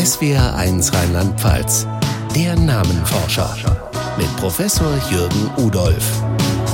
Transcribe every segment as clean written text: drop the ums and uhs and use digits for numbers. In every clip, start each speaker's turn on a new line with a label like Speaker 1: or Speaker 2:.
Speaker 1: SWR1 Rheinland-Pfalz. Der Namenforscher mit Professor Jürgen Udolph.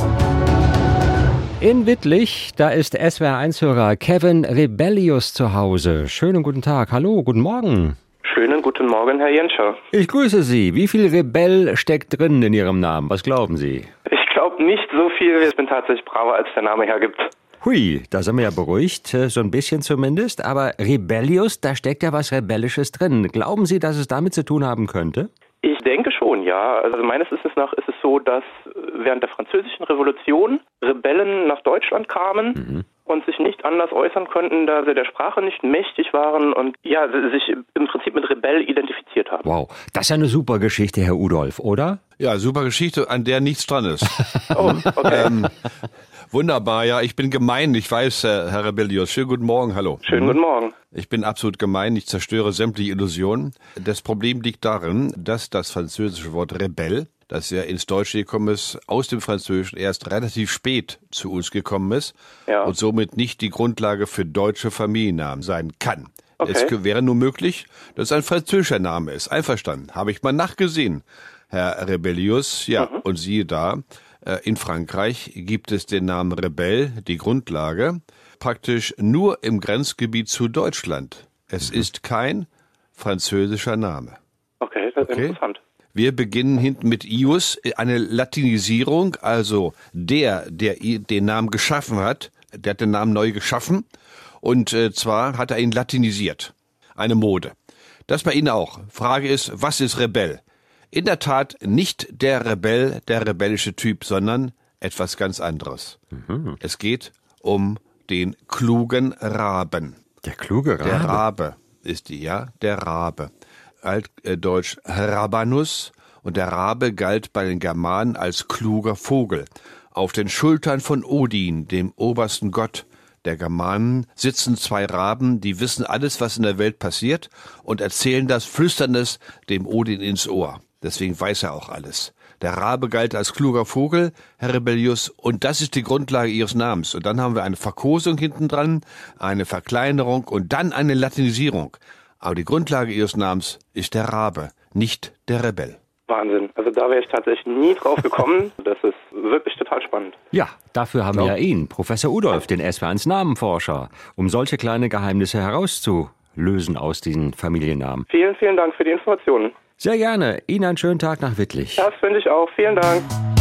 Speaker 2: In Wittlich, da ist SWR1-Hörer Kevin Rebellius zu Hause. Schönen guten Tag. Hallo, guten Morgen.
Speaker 3: Schönen guten Morgen, Herr Jenscher.
Speaker 2: Ich grüße Sie. Wie viel Rebell steckt drin in Ihrem Namen? Was glauben Sie?
Speaker 3: Ich glaube nicht so viel. Ich bin tatsächlich braver, als der Name hergibt.
Speaker 2: Hui, da sind wir ja beruhigt, so ein bisschen zumindest. Aber Rebellius, da steckt ja was Rebellisches drin. Glauben Sie, dass es damit zu tun haben könnte?
Speaker 3: Ich denke schon, ja. Also meines Wissens nach ist es so, dass während der Französischen Revolution Rebellen nach Deutschland kamen und sich nicht anders äußern konnten, da sie der Sprache nicht mächtig waren und ja, sich im Prinzip mit Rebell identifiziert haben.
Speaker 2: Wow, das ist ja eine super Geschichte, Herr Udolph, oder?
Speaker 4: Ja, super Geschichte, an der nichts dran ist.
Speaker 3: Oh, okay.
Speaker 4: Wunderbar, ja, ich bin gemein, ich weiß, Herr Rebellius. Schönen guten Morgen, hallo.
Speaker 3: Schönen guten Morgen.
Speaker 4: Ich bin absolut gemein, ich zerstöre sämtliche Illusionen. Das Problem liegt darin, dass das französische Wort Rebell, das ja ins Deutsche gekommen ist, aus dem Französischen erst relativ spät zu uns gekommen ist und somit nicht die Grundlage für deutsche Familiennamen sein kann.
Speaker 3: Okay.
Speaker 4: Es wäre nur möglich, dass es ein französischer Name ist. Einverstanden. Habe ich mal nachgesehen, Herr Rebellius. Ja, und siehe da, in Frankreich gibt es den Namen Rebell, die Grundlage, praktisch nur im Grenzgebiet zu Deutschland. Es ist kein französischer Name.
Speaker 3: Okay, das ist interessant.
Speaker 4: Wir beginnen hinten mit ius, eine Latinisierung, also der den Namen geschaffen hat, der hat den Namen neu geschaffen und zwar hat er ihn latinisiert. Eine Mode. Das bei Ihnen auch. Frage ist, was ist Rebell? In der Tat nicht der Rebell, der rebellische Typ, sondern etwas ganz anderes. Es geht um den klugen Raben.
Speaker 2: Der kluge Rabe?
Speaker 4: Der Rabe ist der Rabe. Altdeutsch Rabanus, und der Rabe galt bei den Germanen als kluger Vogel. Auf den Schultern von Odin, dem obersten Gott der Germanen, sitzen zwei Raben, die wissen alles, was in der Welt passiert und erzählen das, flüstern es dem Odin ins Ohr. Deswegen weiß er auch alles. Der Rabe galt als kluger Vogel, Herr Rebellius, und das ist die Grundlage Ihres Namens. Und dann haben wir eine Verkosung hinten dran, eine Verkleinerung und dann eine Latinisierung. Aber die Grundlage Ihres Namens ist der Rabe, nicht der Rebell.
Speaker 3: Wahnsinn. Also da wäre ich tatsächlich nie drauf gekommen. Das ist wirklich total spannend.
Speaker 2: Ja, dafür haben wir ja ihn, Professor Udolph, den SWR1 Namenforscher, um solche kleine Geheimnisse herauszulösen aus diesen Familiennamen.
Speaker 3: Vielen, vielen Dank für die Informationen.
Speaker 2: Sehr gerne. Ihnen einen schönen Tag nach Wittlich.
Speaker 3: Das finde ich auch. Vielen Dank.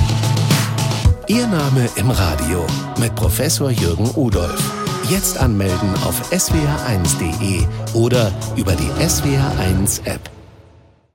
Speaker 1: Ihr Name im Radio mit Professor Jürgen Udolph. Jetzt anmelden auf swr1.de oder über die SWR1 App.